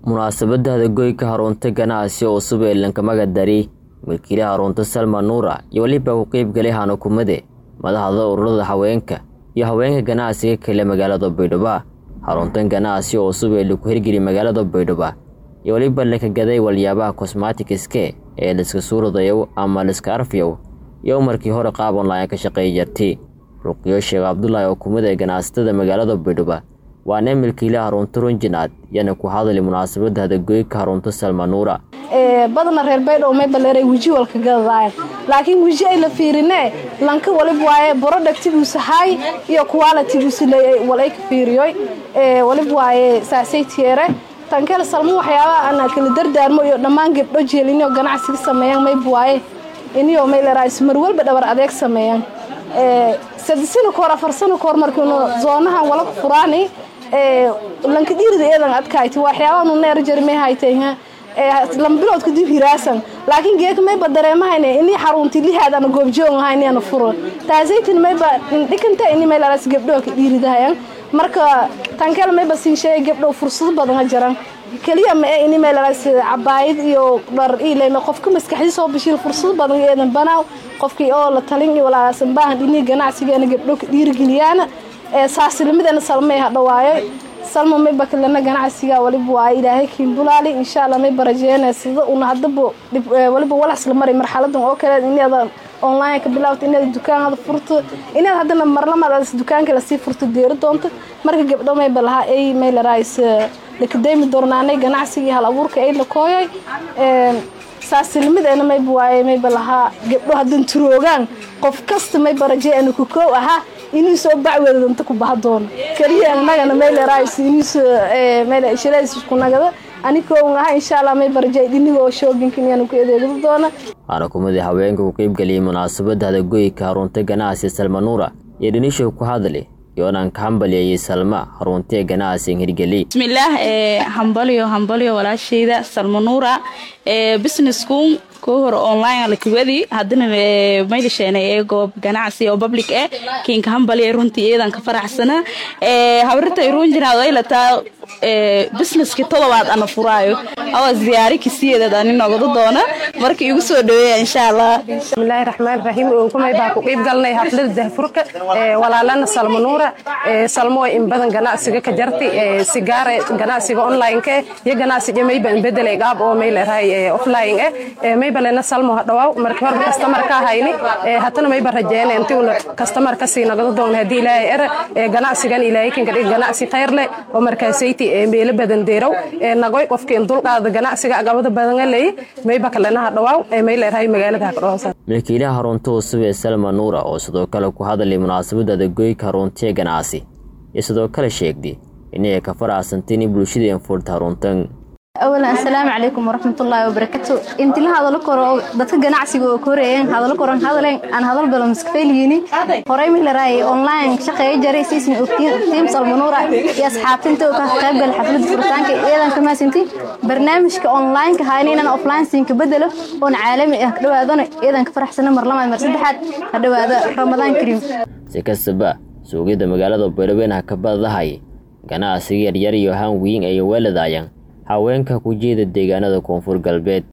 munaasabada hadagoyka harunta ganacsi oo subeelan kamaga dari milkiilaha harunta Salma Nuura iyo waliba uu qayb galay hanakumade madaxda ururada haweenka iyo haweenka ganacsiga kale magaalada Baydhabo. Haruntan ganacsi oo subeel ku hirgeliyay magaalada Baydhabo iyo waliba la ka gaday waliyaabaha cosmetics-ka ee la iska suuradayo ama la iska arfiyo iyo markii hore qaab online ka shaqeeyay jirtay. Ruqiyo Sheekh Abdullaahi oo kumada ganacsatada magaalada Baydhabo waana milkiilaha harunta Runjinaad yana ku hadlay munaasabada hadagoyka harunta Salma Nuura. badana reer Baydhabo may baleeray waji walka gadayaan laakiin waji ay la fiirinay lanka waliba waaye productigu sahay iyo quality-gu silay walay ka fiiriyoy waliba waaye saasay tiire tan kale Salma waxyaaba ana kala dardaarmo iyo dhamaan gabdho jeelino ganacsiga sameeyaan may buwaaye iniyo may la raayis mar walba dhabar adeeg sameeyaan sadisina koor afarsana koor markii zoonahan wala ku furaani lanka dhiirida eedan adkaaytay waxyaaba uu neer jarmay haytayna lambilood ku dib hiraasan laakiin geek may badareemahaynay inii xarunti lihaadana goobjoog ahaynayna furo taasaytin may ba dhikanta inii may la gabdho ka dhiiridahayan marka tan kale may basin shay gabdho fursad badan jiraan kaliya ma inii may la cabaayid iyo dhar ilaa ma qofka maskaxdiisa soo bishil fursad badan eedan banaaw qofkii oo la talin iyo walaasan baahan inii ganacsigeena gabdho ka dhiirigeliyaan saasilimada Salma ay dhawaayo Salma may bakalana ganacsiga waliba waa Ilaahay kiin bulaali insha Allah may barajeena sida uu hadaba waliba wala isla maray marxaladan oo kale inaad online ka bilawto inaad dukaanada furto inaad hadana marlamada dukaanka la sii furto deer doonto marka gabdho may balaha ay may la raayis lakadaymi doornaanay ganacsiga hal abuurka ay la kooyay saasilimada may buwaay may balaha gabdho hadan turoogan qof kasta may barajeena ku koow aha inuu soo bacweedanta ku bahdoon kaliya anagana meel raayis inuu meel shirays ku nagada aniko ngaha insha Allah may barjay dinigo shopping-kan inaan ku adeegdo doona ana kumada haweenka ku qayb galay munaasabada hadagoyka harunta ganacsi Salma Nuura iyo dhinisho ku hadlay yoonaan ka hambaliyay Salma harunta ganacsi hirgeliyay bismillaah hambaliyo walaashayda Salma Nuura business-ku hor online la kubadi hadana may leeshanay goob ganacsi oo public kiin ka hambaliyo runtii eedan ka faraxsana hawrta Runjinaad ay la taa business-ki todobaad ana furaayo aw ziyaari kisiyeeda aan inooga doona markii igu soo dhaweeyay insha Allah. Bismillahir Rahmanir Rahim oo kumay baa ku qayb galnay xafladda dahfurka walaalana Salma Nuura Salmo in badan ganacsiga ka jartay sigaar ganacsiga online-ka iyo ganacsiga may baan bedelay qaab oo may leeyahay offline may balena Salmo dhawaaw markii hore customer ka hayni hatana may barajeena intii customer ka sii nagada doon hadii Ilaahay ganacsigan Ilaahay kan ganacsi khayr leh oo markaasay meelo badan deerow nagoy qofkeen dulqaad ganacsiga agabada badan leey may bakalena dhawaaw may leeyahay magaalada ka dhawaasan milkiilaha harunta subee Salma Nuura oo sidoo kale ku hadlay munaasabada hadagoyka harunta ganacsi iyo sidoo kale sheegday inay ka faraasantay bulshada furta haruntan أولاً السلام عليكم ورحمة الله وبركاته أنت لها هذا الكور دتك جناعسي وكوريين هذا الكور عن هذا البلد مسكفيليني قريب من الرأي أونلاين شقي جري سيسن تيم Salma Nuura يا أصحاب تنتو كقابل الحفلة فرسانك إذا كما سنتي برنامج كأونلاين كهاينين أنا أوفلاين سين كبدله ون عالمي هذا هذا إذا كفرح سنة مرلما مرسد حد هذا رمضان كريم سكسبة سوقيدا مقالة بيربينها كبار ضحاي ganacsiga yar iyo haan weyn ay weeladayaan haweenka ku jeeda deegaanada Koonfur Galbeed.